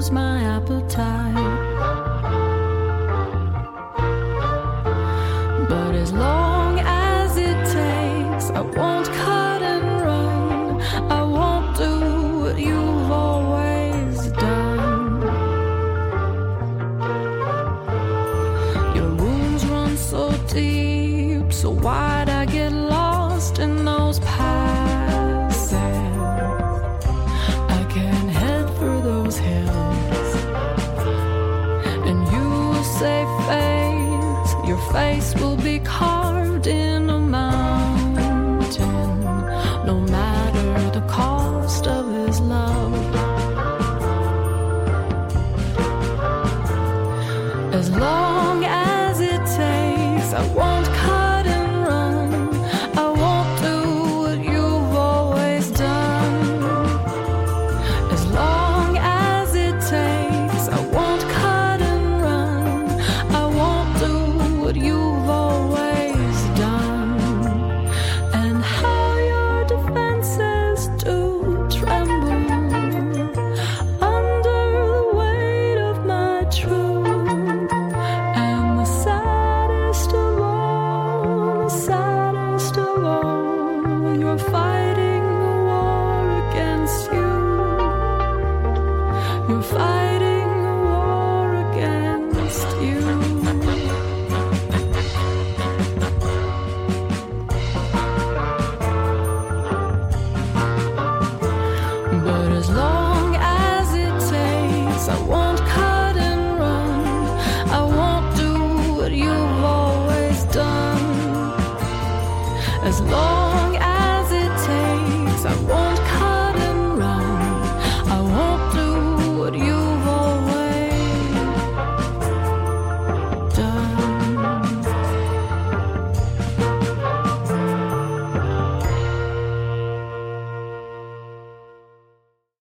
lose my appetite. But as long as it takes, I won't cut and run. I won't do what you've always done. Your wounds run so deep, so wide I get lost in those paths. I can't head for those hills, and you will say face, your face will be carved in a mountain, no matter the cost of his love. As long as it takes, I won't cut and run. I won't do what you've always done. As long as it takes, I won't cut and run. I won't do what you've always done. And how your defenses do tremble under the weight of my truth. And the saddest of all, you're fighting a war against you. You're fighting a war against you. But as long as it takes, I won't cut and run. I won't do what you've always done. As long